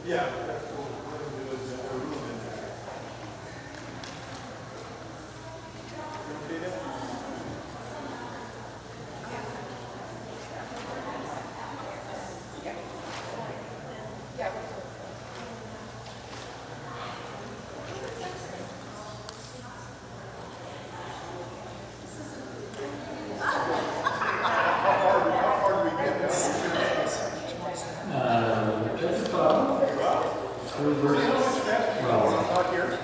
Yeah, that's what we're going to do is a room in there. You okay there? How far do we get now? Chapter 12, through verse 12. Not here.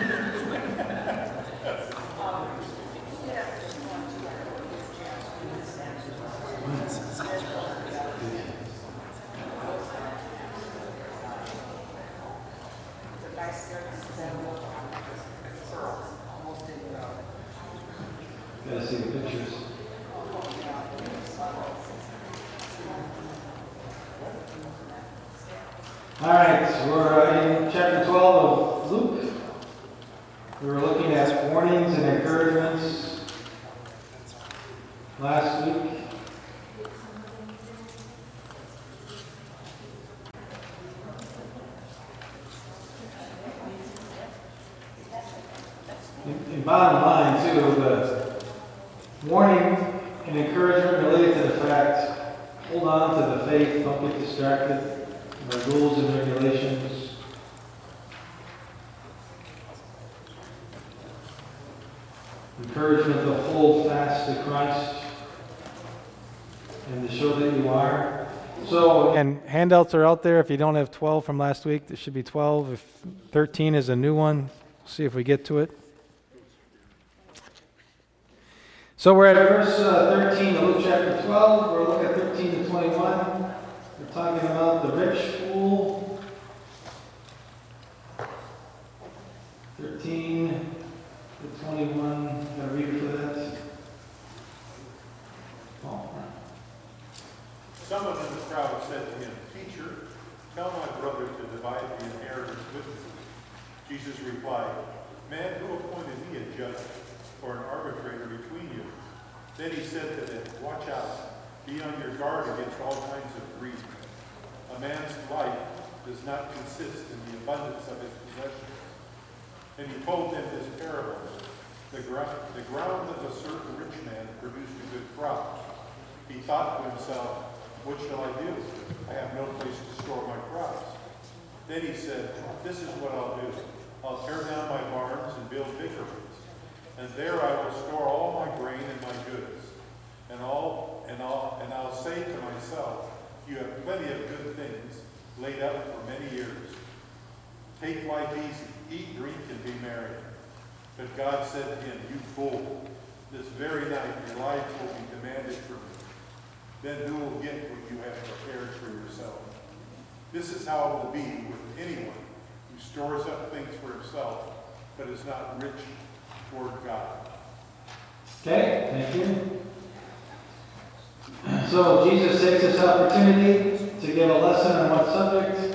Gotta see the pictures. All right, so we're in chapter 12 of Luke. We were looking at warnings and encouragements last week. And bottom line, too, the warning and encouragement related to the fact, hold on to the faith, don't get distracted by rules and regulations. Encouragement to hold fast to Christ and to show that you are. So, and handouts are out there. If you don't have 12 from last week, there should be 12. If 13 is a new one, see if we get to it. So we're at verse 13 of Luke chapter 12. We'll look at 13 to 21. We're talking about the rich fool. 13 to 21. Got a reader for that? Oh. Someone in the crowd said to him, "Teacher, tell my brother to divide the inheritance with me." Jesus replied, "Man, who appointed me a judge or an arbitrator between you?" Then he said to them, "Watch out. Be on your guard against all kinds of greed. A man's life does not consist in the abundance of his possessions." And he told them this parable. The ground of a certain rich man produced a good crop. He thought to himself, "What shall I do? I have no place to store my crops." Then he said, "This is what I'll do. I'll tear down my barns and build bigger ones. And there I will store all my grain and my goods. And I'll say to myself, you have plenty of good things laid up for many years. Take life easy, eat, drink, and be merry." But God said to him, "You fool, this very night your life will be demanded from you. Then who will get what you have prepared for yourself? This is how it will be with anyone who stores up things for himself, but is not rich toward God." Okay, thank you. So Jesus takes this opportunity to give a lesson on what subject?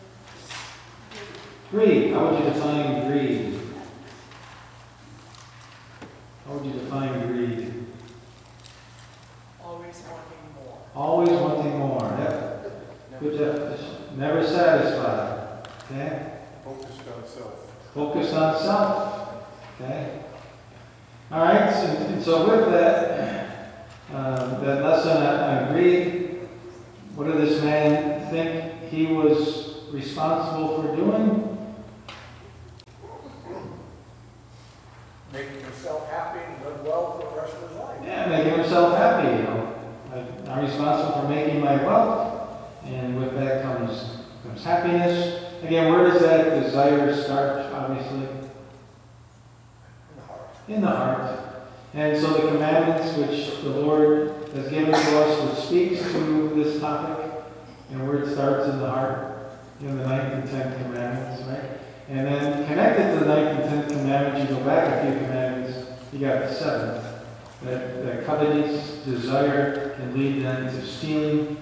Greed. How would you define greed? How would you define greed? Always wanting more. Always wanting more. Yep. Good definition. Never satisfied. Okay. Focused on self. Focused on self. Okay. All right. And so with that, that lesson on greed, what did this man think he was responsible for doing? Making himself happy and live well for the rest of his life. Yeah, making himself happy. You know, I'm responsible for making my wealth, and with that comes happiness. Again, where does that desire start? Obviously, In the heart. in the heart. And so the commandments which the Lord has given to us, which speaks to this topic, and where it starts in the heart, in the 9th and 10th commandments, right? And then connected to the 9th and 10th commandments, you go back a few commandments, you got the 7th. That covetous desire can lead them to stealing.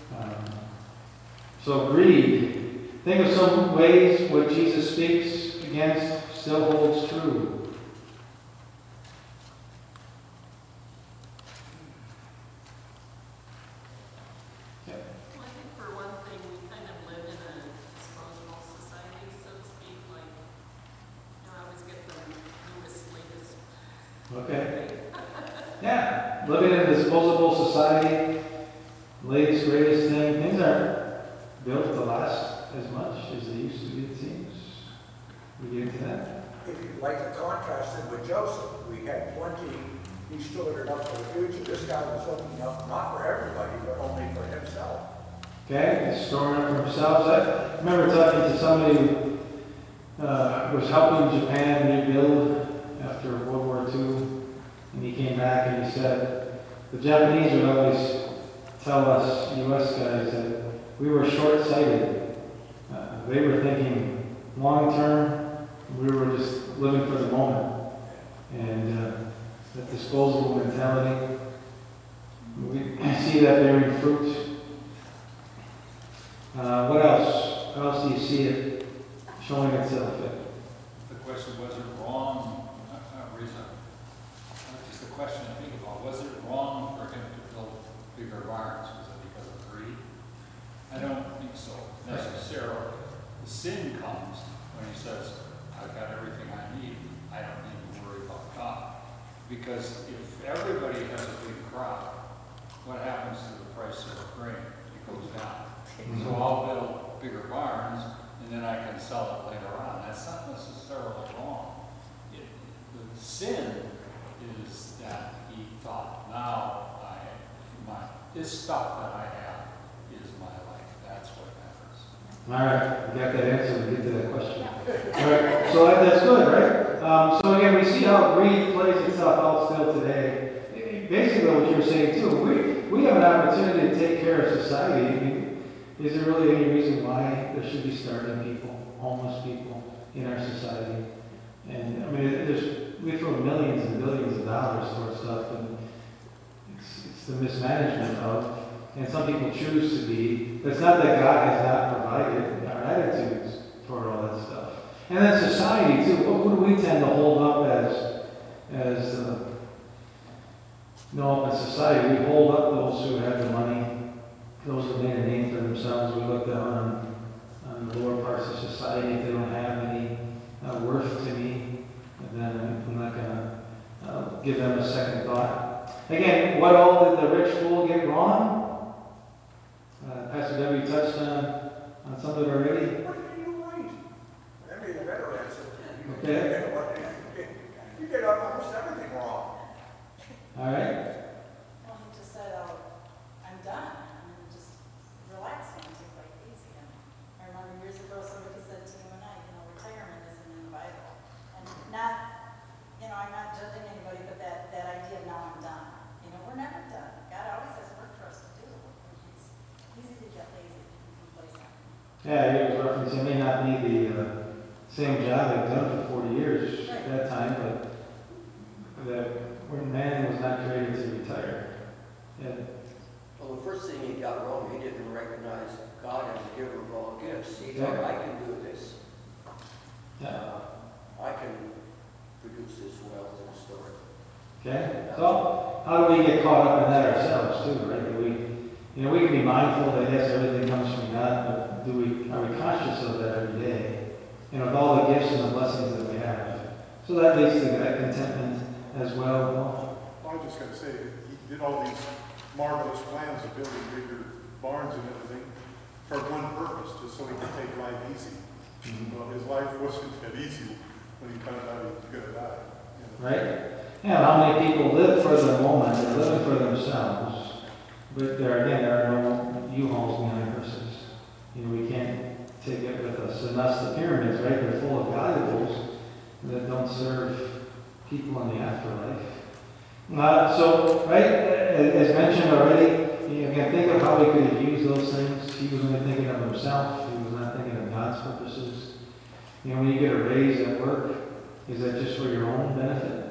So greed. Think of some ways what Jesus speaks against still holds true. Well, I think for one thing, we kind of live in a, I suppose, Okay. Yeah, living in a disposable society, latest, greatest thing, things aren't built to last as much as they used to be, it seems. We get into that. If you'd like to contrast it with Joseph, we had plenty, he stored it up for the future. This guy was looking up, not for everybody, but only for himself. Okay, he's storing it for himself. I remember talking to somebody who was helping Japan rebuild after World War II, and he came back and he said, the Japanese would always tell us, U.S. guys, that we were short-sighted. They were thinking long-term, we were just living for the moment. And that disposable mentality, we see that bearing fruit. What else? How else do you see it showing itself? The question, was it wrong, just a question I think about, was it wrong for him to build bigger barns? Was it because of greed? I don't think so necessarily. The sin comes when he says, I've got everything I need, I don't need to worry about God. Because if everybody has a big crop, what happens to the price of grain? It goes down. So I'll build bigger barns, and then I can sell it later on. That's not necessarily wrong. The sin is that he thought, now this stuff that I have is my life. That's what matters. All right, we got that answer. We get to that question. All right, so that's good, right? So again, we see how greed plays itself out still today. Basically, what you were saying too, we have an opportunity to take care of society. I mean, is there really any reason why there should be starving people, homeless people in our society? And I mean, we throw millions and billions of dollars towards stuff, and it's the mismanagement of, and some people choose to be. It's not that God has not provided our attitudes toward all that stuff. And then society too. What do we tend to hold up as in society? We hold up those who have the money, those who made a name for themselves. We look down on the lower parts of society if they don't have any worth to me, and then I'm not going to give them a second thought. Again, what all did the rich fool get wrong? Pastor W. touched on some of it already. What did you write? That made a better answer. Okay. You get almost everything wrong. All right. Well, he just said, I'm done. I'm just relaxing and take life easy. And I remember years ago somebody said to you and I, retirement isn't in the Bible. And not, I'm not judging anybody, but that idea of now I'm done. We're never done. God always has work for us to do. It's easy to get lazy and complacent. Yeah, he was referencing, may not be the same job they've done for 40 years at that time, but that when man was not created to retire. Yeah. Well, the first thing he got wrong, he didn't recognize God as a giver of all gifts. He thought, Yeah. I can do this. Yeah. I can produce this wealth and store it. Okay. So how do we get caught up in that ourselves too, right? Do we can be mindful that yes, everything comes from God, but are we conscious of that every day? With all the gifts and the blessings that we have. So that leads to that contentment as well. I was just going to say, he did all these marvelous plans of building bigger barns and everything for one purpose, just so he could take life easy. Mm-hmm. Well, his life wasn't that easy when he found out he was going to die. Right? Yeah, how many people live for the moment, they're living for themselves, but there are no U-Hauls behind hearses. We can't take it with us. And that's the pyramids, right? They're full of valuables that don't serve people in the afterlife. So, right, as mentioned already, again, think of how he could have used those things. He was only thinking of himself. He was not thinking of God's purposes. When you get a raise at work, is that just for your own benefit?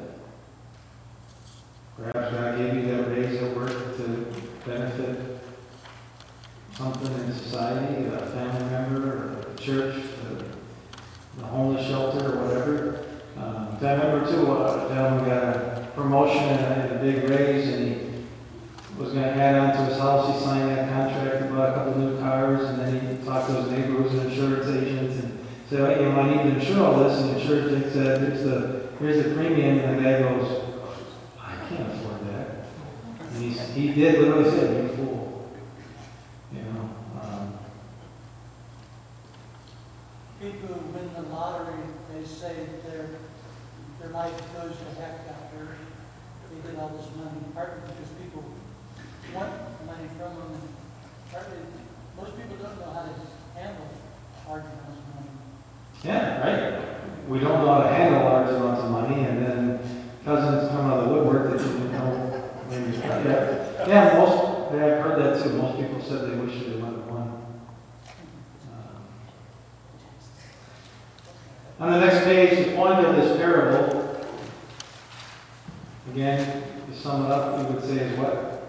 Perhaps God gave you that raise at work to benefit something in society, a family member, or a church, the homeless shelter, or whatever. I remember too, a gentleman got a promotion and a big raise, and he was going to add on to his house. He signed that contract, he bought a couple new cars, and then he talked to his neighbor who's an insurance agent and said, I need to insure all this, and the insurance agent said, here's the premium, and the guy goes, can't afford that. And he did literally say, you fool. You know, People who win the lottery, they say that their life goes to heck after they get all this money, partly because people want money from them, and partly most people don't know how to handle large amounts of money. yeah, right. We don't know how to handle large amounts of money, and then cousins come out of the woodwork that you didn't know. Maybe, yeah, I've heard that too. Most people said they wish they might have won. On the next page, the point of this parable, again, to sum it up, we would say is what?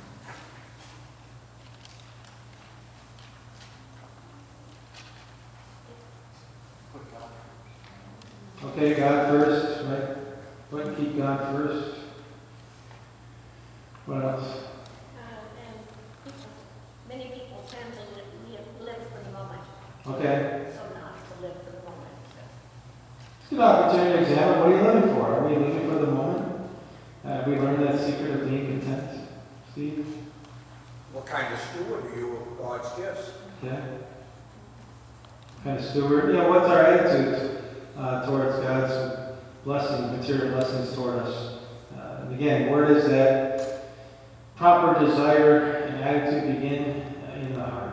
Okay, God first, right? But keep God first. What else? Many people tend to live for the moment, Okay. so not to live for the moment. It's a good opportunity to examine, what are you living for? Are we living for the moment? Have we learned that secret of being content, Steve? What kind of steward are you of God's gifts? Yeah. Kind of steward. Yeah, what's our attitude towards God's blessings, material blessings toward us? And again, where does that proper desire and attitude begin? In the heart.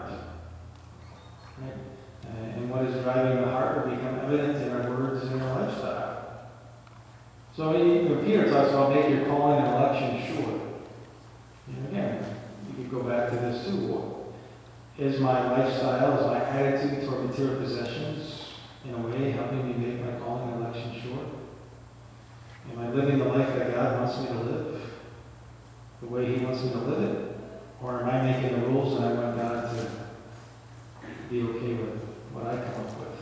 Right? And what is driving the heart will become evident in our words and our lifestyle. So when Peter talks about make your calling and election sure. And again, you could go back to this too. Is my lifestyle, is my attitude toward material possessions in a way helping me make my calling and election sure? Am I living the life that God wants me to live? The way He wants me to live it? Or am I making the rules and I want God to be okay with what I come up with?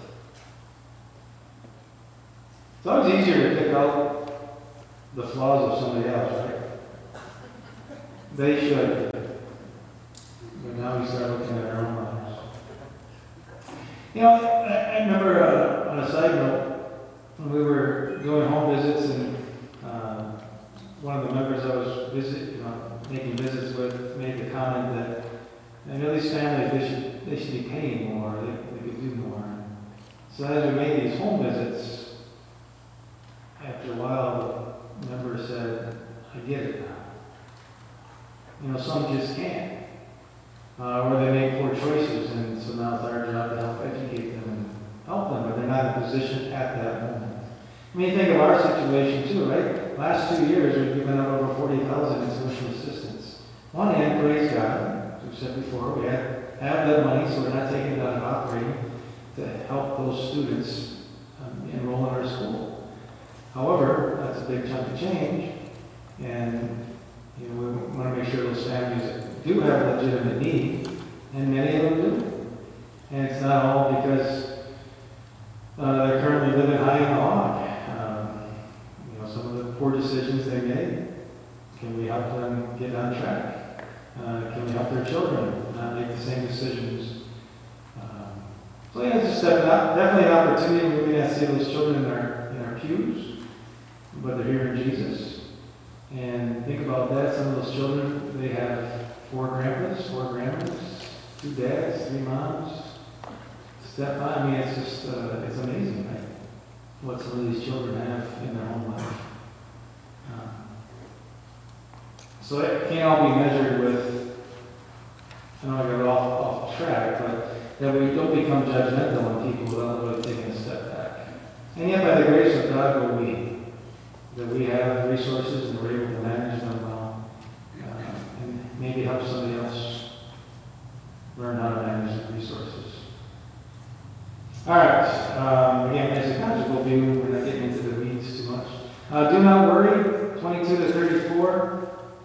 It's always easier to pick out the flaws of somebody else, right? They should. But now we start looking at our own lives. You know, I remember on a side note, when we were doing home visits and one of the members I was making visits with made the comment that I know these families, they should be paying more, they could do more. So as we made these home visits, after a while, the member said, I get it now. You know, some just can't. Or they make poor choices, and so now it's our job to help educate them and help them, but they're not in a position at that moment. I mean, think of our situation too, right? Last 2 years, we've given out over 40,000 in tuition assistance. On one hand, praise God, as we said before, we have that money, so we're not taking it out of operating to help those students enroll in our school. However, that's a big chunk of change, and we want to make sure those families that do have a legitimate need, and many of them do. And it's not all because they're currently living high in the hog. Some of the poor decisions they made, can we help them get on track? Can we help their children not make the same decisions? So yeah, it's just definitely an opportunity. We may not see those children in our pews, but they're here in Jesus. And think about that. Some of those children, they have 4 grandpas, 4 grandmas, 2 dads, 3 moms, stepmom. I mean, it's just, it's amazing, right? What some of these children have in their own life. So it can't all be measured with, I know I got off track, but that we don't become judgmental on people without really taking a step back. And yet by the grace of God will we, that we have resources and we're able to manage them well, and maybe help somebody else learn how to manage the resources. All right, again, as a conjugal view, we're not getting into the weeds too much. Do not worry, 22 to 34,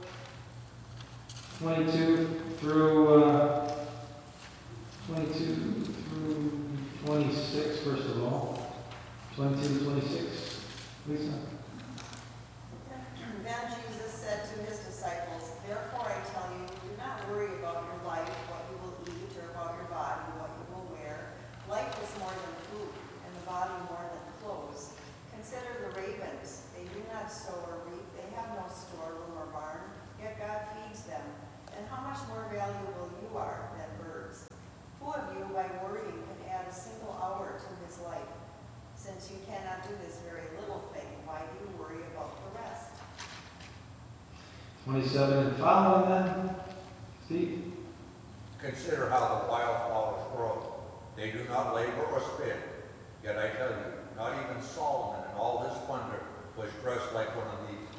22 through 26, first of all. 22 to 26. Lisa? Then Jesus said to his disciples, therefore I tell you, do not worry about your life, what you will eat, or about your body, what you will wear. Life is more than food, and the body more than clothes. Consider the ravens. They do not sow or reap. They have no storeroom, 27 and following then. Steve? Consider how the wildflowers grow. They do not labor or spin. Yet I tell you, not even Solomon in all his splendor was dressed like one of these.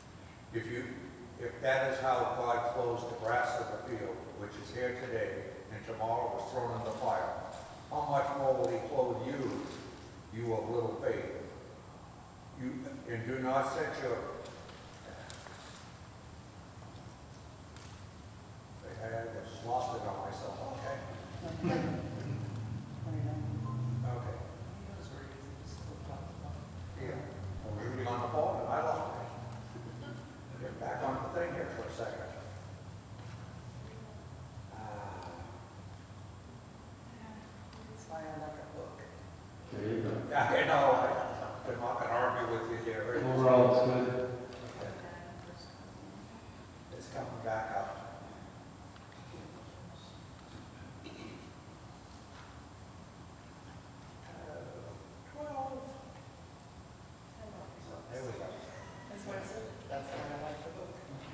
If that is how God clothes the grass of the field, which is here today, and tomorrow was thrown in the fire, how much more will he clothe you, you of little faith? And do not set your... I just lost it on myself, okay? Okay. Yeah, I was reading on the phone and I lost it. Get back on the thing here for a second. That's why I like a book. There you go. Yeah, I know, I'm not gonna argue with you here. Overall, it's good. It's coming back up. There we go. That's what it said. That's why I like the book.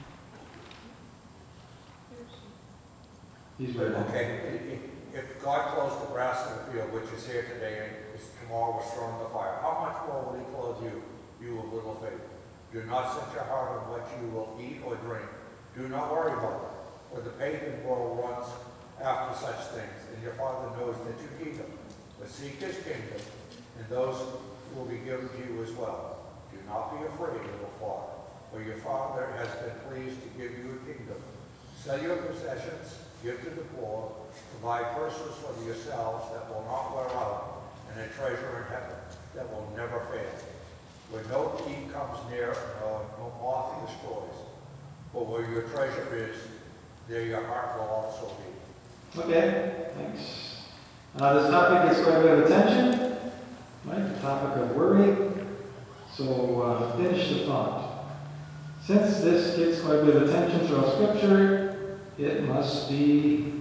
He's ready. Okay, if God clothes the grass in the field, which is here today and is tomorrow was thrown in the fire, how much more will he clothe you, you of little faith? Do not set your heart on what you will eat or drink. Do not worry about it, for the pagan world runs after such things, and your Father knows that you need them. But seek his kingdom, and those will be given to you as well. Do not be afraid, little flock, for your Father has been pleased to give you a kingdom. Sell your possessions, give to the poor, provide purses for yourselves that will not wear out, and a treasure in heaven that will never fail, where no thief comes near and no moth destroys. For where your treasure is, there your heart will also be. Okay, thanks. This topic gets quite a bit of attention, right? The topic of worry. So finish the thought. Since this gets quite a bit of attention throughout Scripture, it must be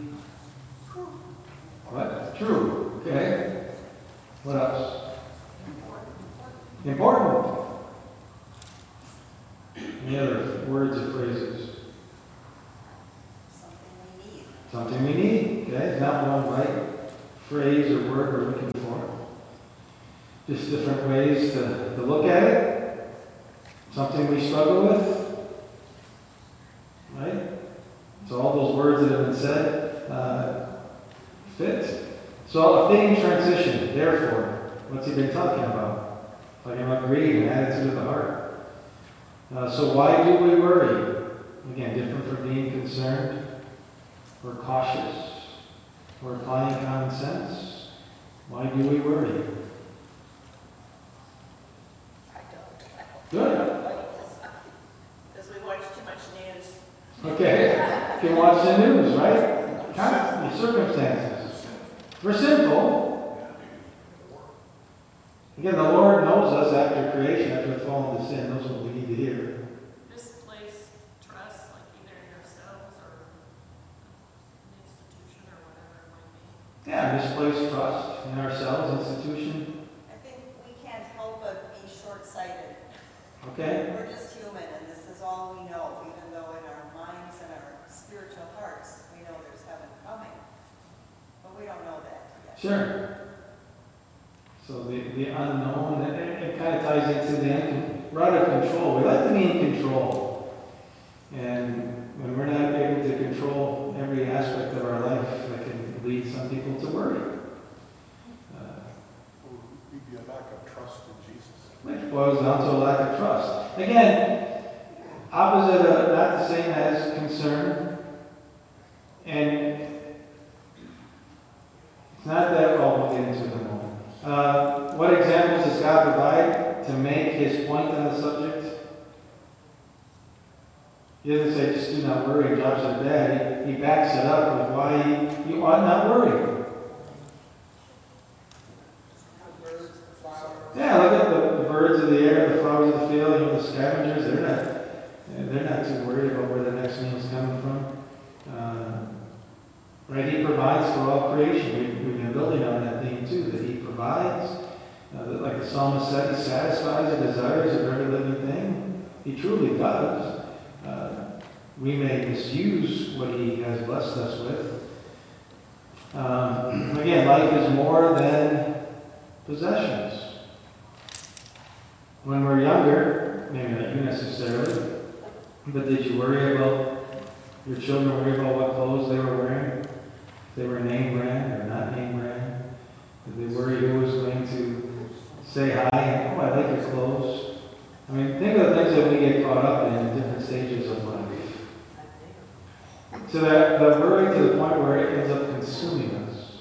what? True. Okay. What else? Important. Any other words or phrases? Something we need. Something we need. Okay, not one right phrase or word we're looking for. Just different ways to look at it. Something we struggle with. Right? So all those words that have been said fit. So a fitting transition, therefore. What's he been talking about? Talking about greed and attitude of the heart. So why do we worry? Again, different from being concerned. We're cautious. We're applying common sense. Why do we worry? I don't. Good. Because we watch too much news. Okay. You can watch the news, right? Constantly, circumstances. We're sinful. Again, the Lord knows us after creation, after the fall into sin. Those are what we need to hear. Misplaced trust, like either in yourselves or an institution or whatever it might be. Yeah, misplaced trust in ourselves, institution. I think we can't help but be short-sighted. Okay? We're just human, and this is all we know, even though in our minds and our spiritual hearts, we know there's heaven coming. But we don't know that yet. Sure. So the unknown, it kind of ties into the we're out of control. We like to be in control. And when we're not able to control every aspect of our life, that can lead some people to worry. Maybe a lack of trust in Jesus. Which boils down to a lack of trust. Again, opposite of, not the same as concern. And it's not that, well, we'll get into it in a moment. What examples does God provide to make his point on the subject? He doesn't say just do not worry, jobs are bad. He backs it up with why you ought not worry. Yeah, look at the birds of the air, the flowers of the field, the scavengers. They're not too worried about where the next meal is coming from. Right? He provides for all creation. We've been building on that theme too, that he provides. Like the psalmist said, he satisfies the desires of every living thing. He truly does. we may misuse what He has blessed us with. Again, life is more than possessions. When we're younger, maybe not you necessarily, but did you worry about your children, worry about what clothes they were wearing? If they were name brand or not name brand? Did they worry who was going to say hi and, oh, I like your clothes? I mean, think of the things that we get caught up in different stages of life. So that the worry to the point where it ends up consuming us.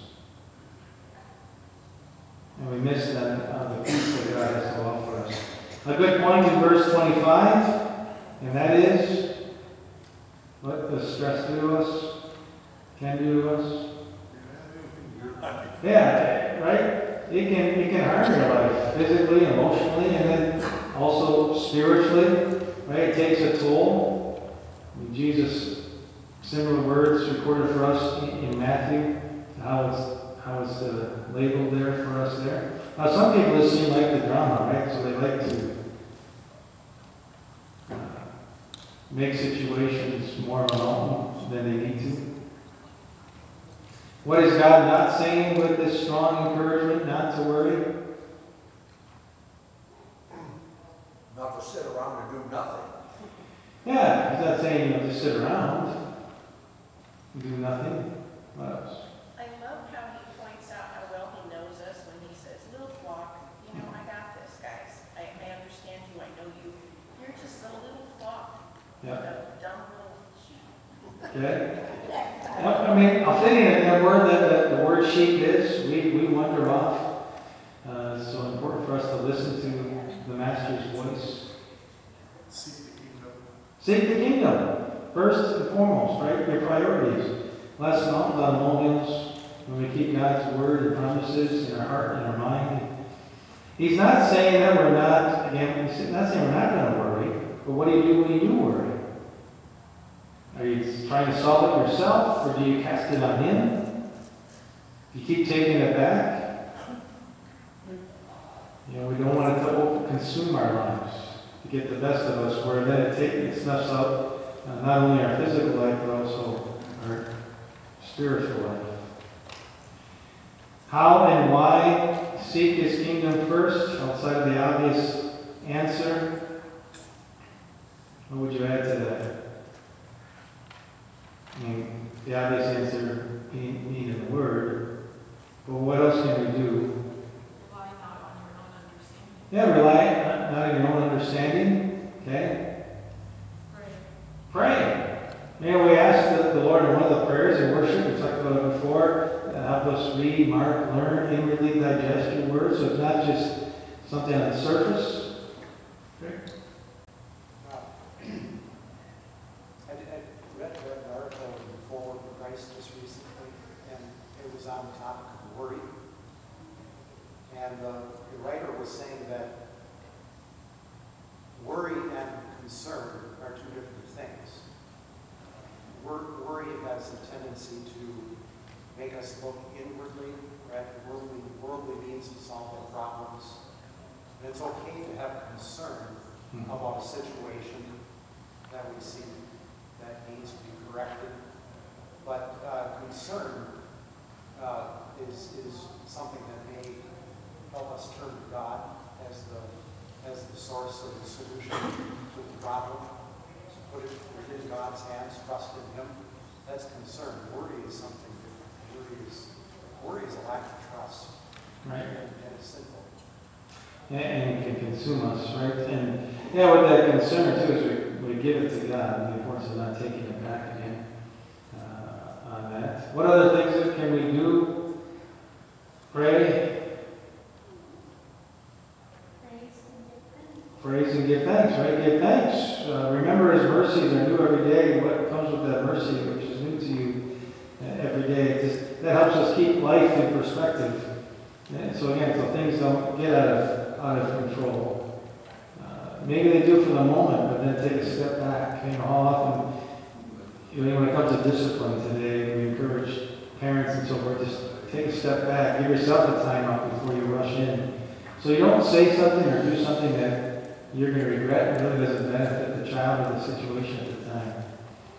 And we miss the peace that God has to offer us. A good point in verse 25, and that is what the stress do to us, can do to us. Yeah, right? It can harm your life, physically, emotionally, and then also spiritually, right? It takes a toll. Jesus, similar words recorded for us in Matthew, how it's labeled there for us there. Now, some people just seem like the drama, right? So they like to make situations more of a mountain than they need to. What is God not saying with this strong encouragement not to worry? Not to sit around and do nothing. Yeah, He's not saying just sit around and do nothing. What else? I love how he points out how well he knows us when he says, little flock, I got this, guys. I understand you, I know you. You're just a little flock. Yeah. A dumb little sheep. Okay. I mean, I'll tell you that word that the word sheep is, we wander off. It's so important for us to listen to the Master's voice. Seek the kingdom. Seek the kingdom. First and foremost, right? Your priorities. Less mountains on molehills. When we keep God's word and promises in our heart and our mind. He's not saying that we're not, again, he's not saying we're not going to worry, but what do you do when you do worry? Are you trying to solve it yourself, or do you cast it on Him? Do you keep taking it back? We don't want it to consume our lives, to get the best of us, where then it snuffs out not only our physical life, but also our spiritual life. How and why seek His kingdom first, outside of the obvious answer? What would you add to that? I mean, the obvious answer being in the Word, but what else can we do? Rely not on your own understanding. Yeah, rely not on your own understanding. Okay? Pray. We asked the Lord in one of the prayers in worship, we talked about it before, help us read, mark, learn, inwardly digest your word, so it's not just something on the surface. Okay. I read an article in Forward to Christ just recently, and it was on the topic of worry. And the writer was saying that worry and concern are two different things. Worry has a tendency to make us look inwardly, right? Worldly means to solve our problems. And it's okay to have concern about a situation that we see that needs to be corrected. But concern is something that may help us turn to God as the source of the solution to the problem. So put it within God's hands, trust in Him. That's concern. Worry is something different. Worry is a lack of trust. Right. And it's sinful. Yeah, and it can consume us, right? And what that concern too is we give it to God, and the importance of not taking it back again on that. What other things that can we do? Pray. Praise and give thanks, right? Give thanks. Remember His mercies are new every day. What comes with that mercy, which is new to you every day? That helps us keep life in perspective. And so again, so things don't get out of control. Maybe they do for the moment, but then take a step back. How often, when it comes to discipline today, we encourage parents and so forth, just take a step back. Give yourself a time out before you rush in. So you don't say something or do something that you're going to regret and really doesn't benefit the child or the situation at the time.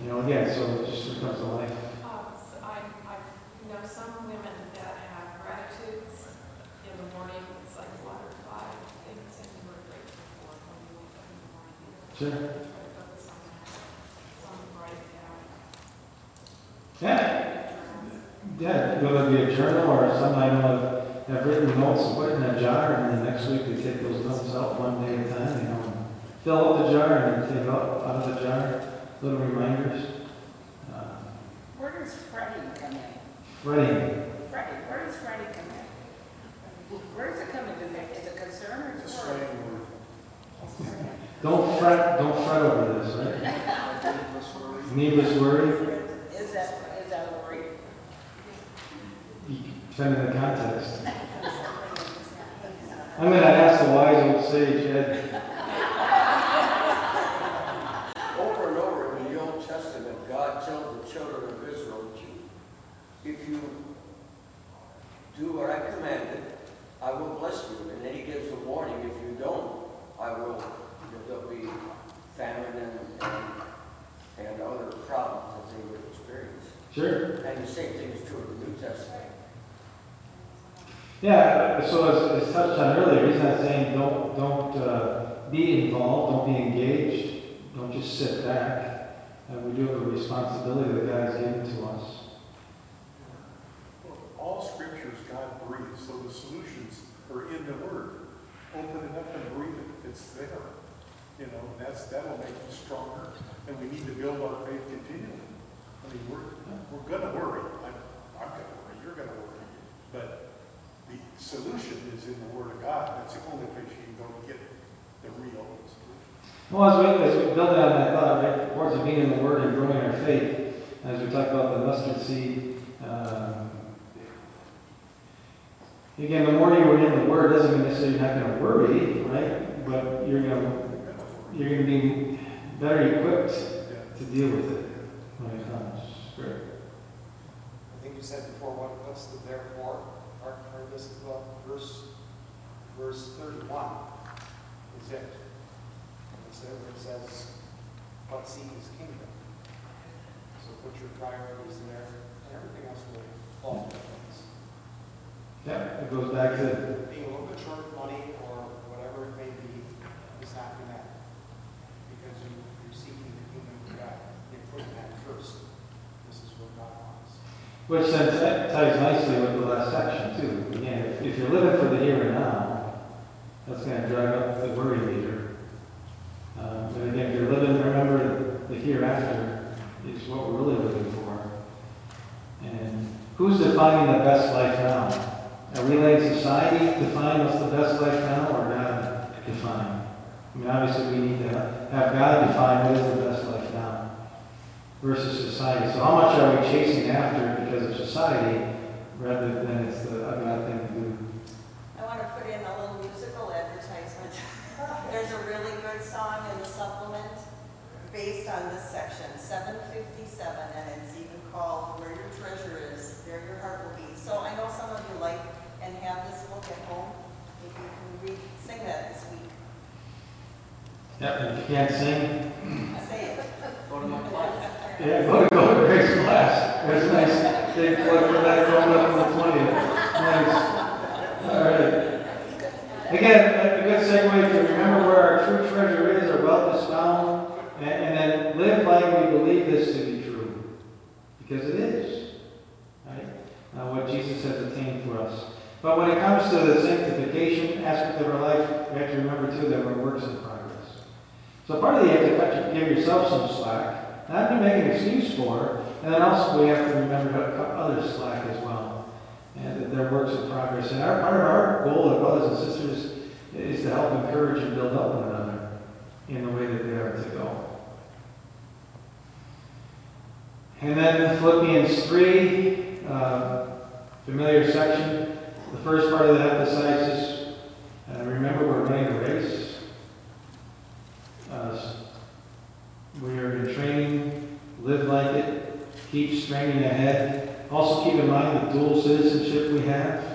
You know, again, so it just becomes a life. So I know some women that have gratitudes in the morning. It's like 1 or 5 things that you were grateful for when you woke up in the morning. Sure. Try to focus on that. Some write it down. Yeah. Yeah, whether it be a journal or some I know have written notes and put in a jar, and then next week they take those notes out one day at a time, you know, and fill up the jar and then take out of the jar little reminders. Where does Freddie come in? Freddie. Freddie, where does Freddie come in? Where does it come in? Is it concern or It's is a it slang word? word. Don't fret over this, right? Needless worry. Is that a worry? Depending on the context. I'm going to ask the wise old sage, Ed. Over and over in the Old Testament, God tells the children of Israel, if you do what I commanded, I will bless you. And then he gives a warning, if you don't, there'll be famine and other problems that they would experience. Sure. And the same thing is true of the New Testament. Yeah, so as touched on earlier, he's not saying don't be involved, don't be engaged, don't just sit back. We do have a responsibility that God has given to us. All scriptures God breathes, so the solutions are in the Word. Open it up and breathe it. It's there. You know, that will make you stronger. And we need to build our faith continually. I mean, we're going to worry. I'm going to worry. You're going to worry. But the solution is in the Word of God. That's the only place you can go to get the real solution. Well, as we build on that thought, right, towards being in the Word and growing our faith, as we talk about the mustard seed, again, the more you're in the Word doesn't mean necessarily you're not going to worry, right? But you're going to be better equipped to deal with it when it comes. Great. I think you said before, what's the therefore? Or this is verse 31 is it. Where it says, but seek his kingdom. So put your priorities there, and everything else will fall into place. Yeah, it goes back to Being a little bit short of money or whatever it may be is not going to matter. Because you're seeking the kingdom of God. You're putting that first. This is what God wants. which then ties nicely with the last section too. Again, if you're living for the here and now, that's going to drive up the worry meter. And again, if you're living, remember the hereafter is what we're really living for. And who's defining the best life now? Are we letting society define what's the best life now, or God define? I mean, obviously we need to have God define what is the best life now versus society. So how much are we chasing after because of society rather than it's the God thing to do? I want to put in a little musical advertisement. There's a really good song in the supplement based on this section, 757, and it's even called Where Your Treasure Is, There Your Heart Will Be. So I know some of you like and have this book at home. Maybe you can sing that this week. Yep, and if you can't sing, Say it. Go to my class. yeah, go to Greg's class. That's nice. Big plug for that going up on the 20th. Nice. All right. Again, a good segue to remember where our true treasure is, our wealth is found, and then live like we believe this to be true. Because it is. Right? What Jesus has attained for us. But when it comes to the sanctification aspect of our life, we have to remember too that we're works in progress. So part of it, you have to give yourself some slack, not to make an excuse for, and then also we have to remember to cut others slack as well, and that they're works in progress. And part of our goal as brothers and sisters is to help encourage and build up one another in the way that they are to go. And then Philippians 3, familiar section. The first part of that emphasizes, remember we're running a race. We are in training, live like it, keep straining ahead. Also keep in mind the dual citizenship we have.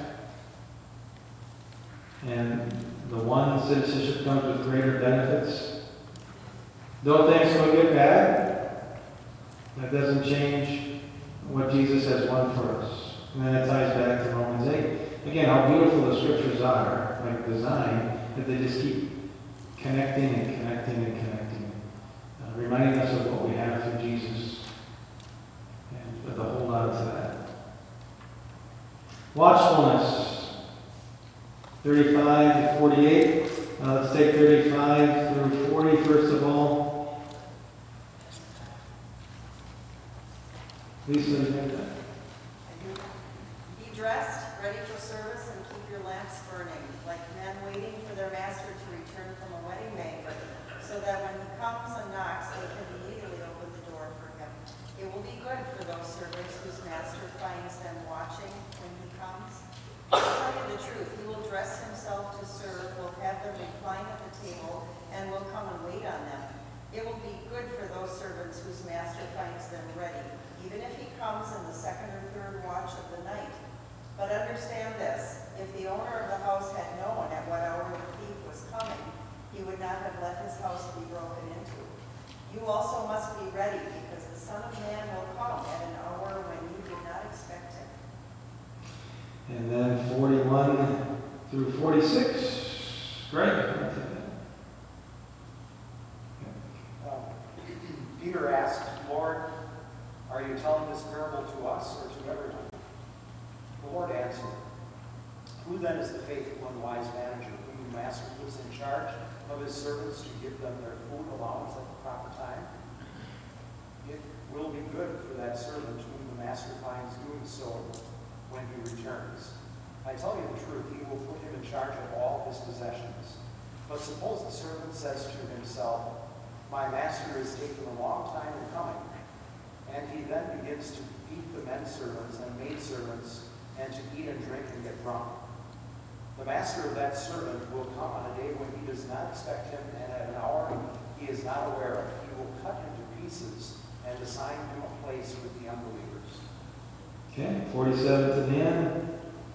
And the one citizenship comes with greater benefits. Don't think it's going to get bad. That doesn't change what Jesus has won for us. And then it ties back to Romans 8. Again, how beautiful the scriptures are, like design, that they just keep connecting and connecting and connecting, reminding us of what we have through Jesus. And to hold on to that. Watchfulness, 35 to 48. Let's take 35 through 40 first of all. Lisa, you have that? Be dressed, ready for service, and keep your lamps burning, like men waiting for their master to return from a wedding banquet, so that when he comes and knocks, they can immediately open the door for him. It will be good for those servants whose master finds them watching when he comes. To tell you the truth, he will dress himself to serve, will have them recline at the table, and will come and wait on them. It will be good for those servants whose master finds them ready, even if he comes in the second or third watch of the night. But understand this, if the owner of the house had known at what hour the thief was coming, he would not have let his house be broken into. You also must be ready, because the Son of Man will come at an hour when you do not expect him. And then 41 through 46. Greg. Peter asked, Lord, are you telling this parable to us or to everyone? The Lord answered, who then is the faithful and wise manager whom the master puts in charge of his servants to give them their food allowance at the proper time? It will be good for that servant whom the master finds doing so when he returns. I tell you the truth, he will put him in charge of all his possessions. But suppose the servant says to himself, my master is taking a long time in coming, and he then begins to beat the men servants and maid servants, and to eat and drink and get drunk. The master of that servant will come on a day when he does not expect him, and at an hour he is not aware of. He will cut him to pieces and assign him a place with the unbelievers. Okay, 47 to the end.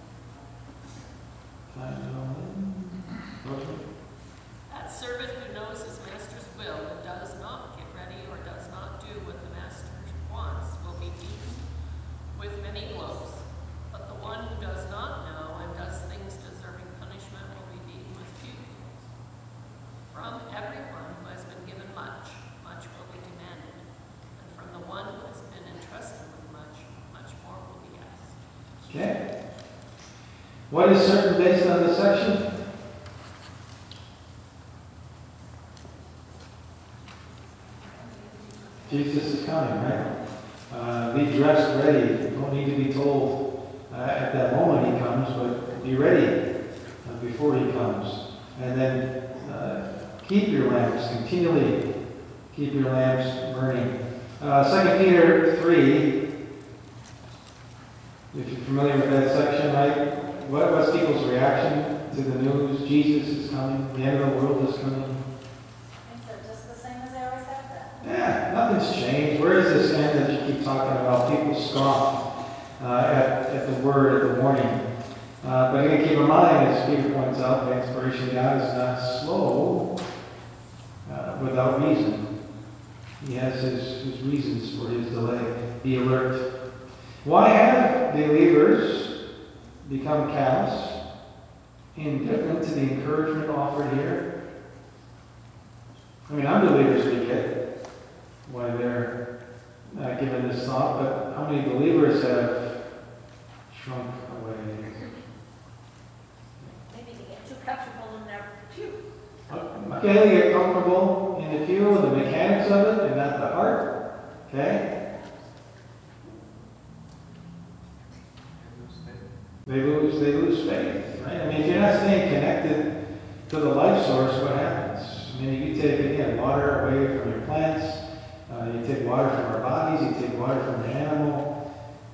Time to go in. That servant who knows his master's will and does not get ready or does not do what the master wants will be beaten with many blows. But the one who does not know and does things deserving punishment will be beaten with few blows. From everyone who has been given much, much will be demanded. And from the one who has been entrusted with much, much more will be asked. Okay. What is certain based on this section? Jesus is coming, right? Be dressed ready. You don't need to be told at that moment he comes, but be ready before he comes. And then keep your lamps, continually keep your lamps burning. 2 Peter 3, if you're familiar with that section, right? What's people's reaction to the news? Jesus is coming, the end of the world is coming. Is it just the same as they always have been? Yeah, nothing's changed. Where is this end that you keep talking about? People scoff at the word, at the warning. But again, keep in mind, as Peter points out, the inspiration of God is not slow without reason. He has his reasons for his delay. Be alert. Why have believers become callous, indifferent to the encouragement offered here? I mean, unbelievers we get why they're not given this thought, but how many believers have shrunk away? Maybe they get too comfortable in their pew. Okay, they get comfortable in the pew, the mechanics of it, and not the heart. Okay? They lose faith, right? I mean, if you're not staying connected to the life source, what happens? I mean, you take, again, water away from your plants, you take water from our bodies, you take water from the animal.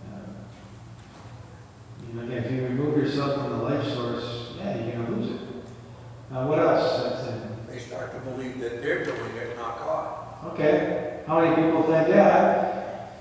Again, if you remove yourself from the life source, yeah, you're going to lose it. Now, what else? That's it. They start to believe that they're doing it, not God. Okay. How many people think, yeah,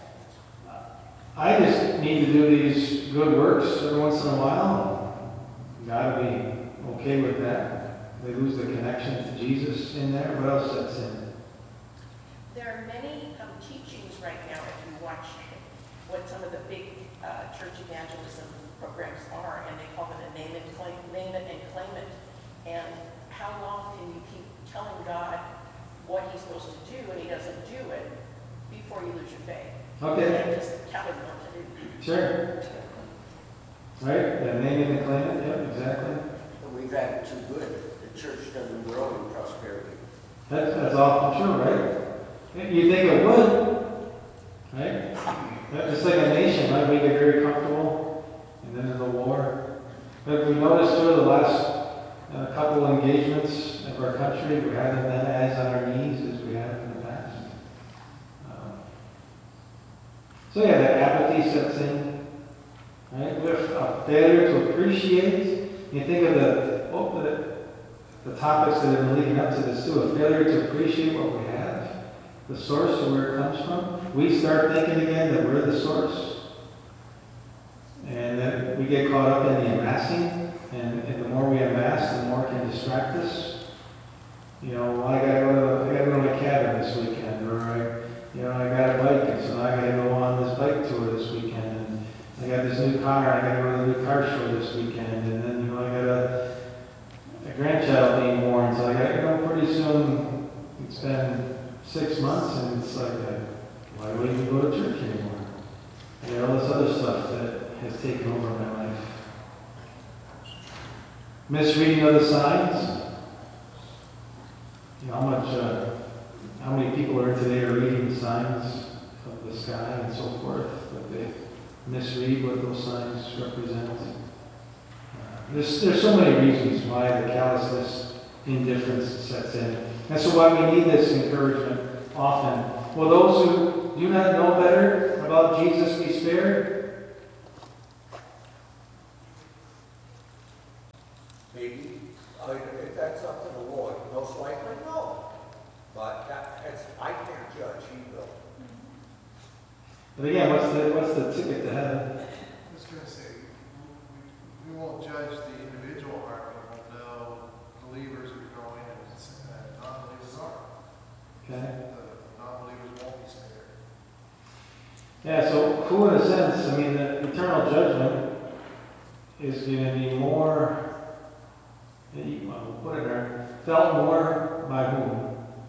I just need to do these good works every once in a while. God will be okay with that. They lose the connection to Jesus in there. What else sets in? There are many teachings right now, if you watch what some of the big church evangelism programs are, and they call it a name it and claim it. And how long can you keep telling God what he's supposed to do and he doesn't do it before you lose your faith? Okay. And just tell him what to do. Sure. Right? Yeah, name it and claim it. Yep, exactly. We've had it too good. The church doesn't grow in prosperity. That's all true, right? You think it would, right? It's like a nation, right? We get very comfortable, and then there's a war. But if we notice through the last couple engagements of our country, we haven't been as on our knees as we have in the past. So yeah, that apathy sets in, right? With a failure to appreciate. You think of the topics that have been leading up to this too, a failure to appreciate what we have, the source of where it comes from. We start thinking again that we're the source. And then we get caught up in the amassing, and the more we amass, the more it can distract us. You know, well, I gotta go to my cabin this weekend, or I got a bike, and so now I gotta go on this bike tour this weekend, and I got this new car, I gotta go to the new car show this weekend, and then, I got a grandchild being born, so I got, pretty soon, it's been 6 months, and it's like, why do I even go to church anymore? I got all this other stuff that has taken over my life. Misreading of the signs. How many people are today are reading the signs of the sky and so forth, but they misread what those signs represent. There's so many reasons why the callousness, indifference sets in. And so why we need this encouragement often. Will those who do not know better about Jesus be spared? Maybe, if that's up to the Lord, most likely no. But I can't judge, he will. But again, what's the ticket to heaven? I was going to say, we won't judge the individual heart, but we'll know believers are growing and non-believers are. Okay. The non-believers won't be spared. Yeah, so who in a sense, the eternal judgment is going to be more, we'll put it there, felt more by whom?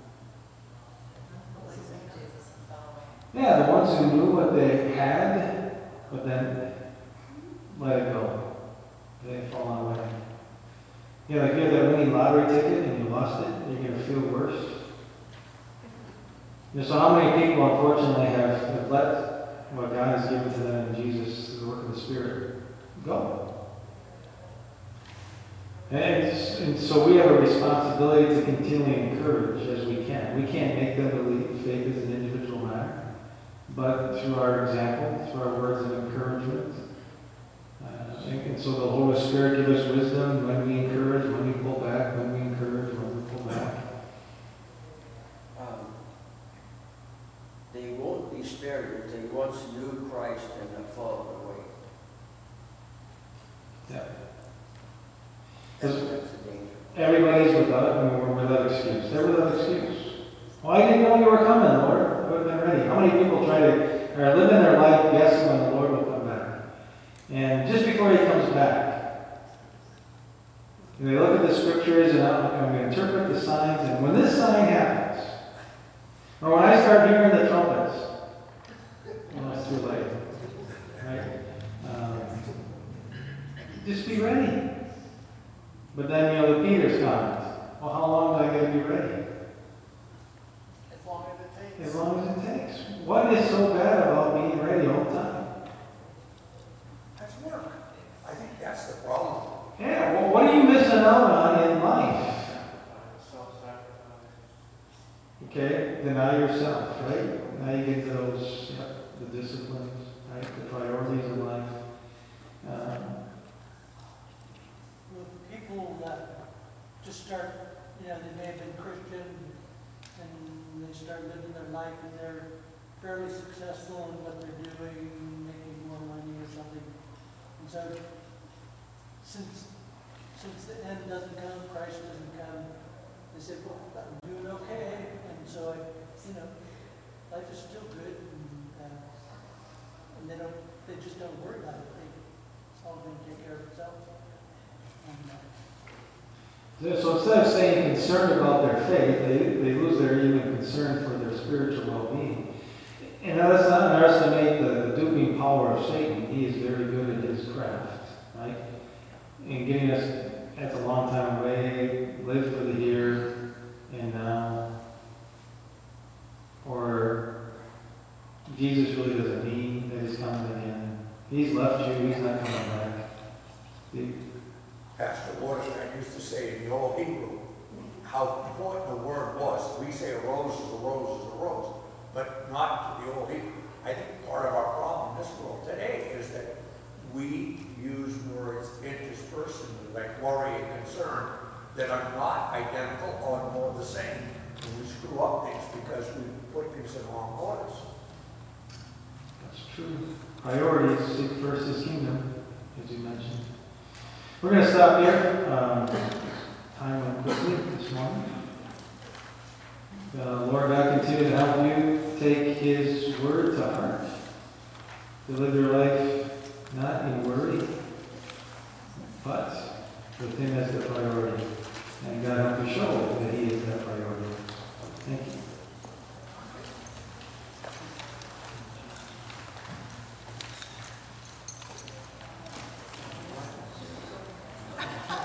Yeah, the ones who knew what they had, but then let it go. They fall away. Like you have that winning lottery ticket and you lost it, you're going to feel worse. So how many people, unfortunately, have let what God has given to them in Jesus, the work of the Spirit, go? And so we have a responsibility to continually encourage as we can. We can't make them believe faith is an individual matter. But through our example, through our words of encouragement. And so the Holy Spirit gives us wisdom when we encourage, when we pull back, when we encourage, when we pull back. They won't be spared if they once knew Christ and have fallen away. Yeah. That's the danger. Everybody's we're without excuse. They're without excuse. Well, I didn't know you were coming, Lord. I would have been ready. How many people are living their life guessing when the Lord will come back? And just before he comes back, they look at the scriptures and we interpret the signs, and when this sign happens, or when I start hearing the trumpets, it's too late. Right? Just be ready. But then, the Peter's comment, well, how long do I got to be ready? As long as it takes. As long as it takes. What is so bad about being ready all the time? That's work. I think that's the problem. Yeah, well, what are you missing out on in life? Self-sacrifice. Okay, deny yourself, right? Now you get to those, the disciplines, right? The priorities in life. People that just start, they may have been Christian and they start living their life and they're fairly successful in what they're doing, making more money or something. And so, since the end doesn't come, Christ doesn't come, they say, well, I'm doing okay. And And so life is still good, and they just don't worry about it. It's all going to take care of itself. So instead of staying concerned about their faith, they lose their even concern for their spiritual well-being. And now let's not underestimate the duping power of Satan. He is very good at his craft, right? And getting us, that's a long time away, live for the here and now. Or Jesus really doesn't mean that he's coming again. He's left you, he's not coming back. Pastor Waterstone used to say in the old Hebrew how important the word was. We say a rose is a rose is a rose, but not to the old Hebrew. I think part of our problem in this world today is that we use words interspersonally, like worry and concern, that are not identical or more the same. And we screw up things because we put things in wrong orders. That's true. Priorities, seek first his kingdom, as you mentioned. We're going to stop here. Time went quickly this morning. Lord God, continue to help you take his word to heart. To live your life not in worry, but with him as the priority. And God help you show that he is that priority.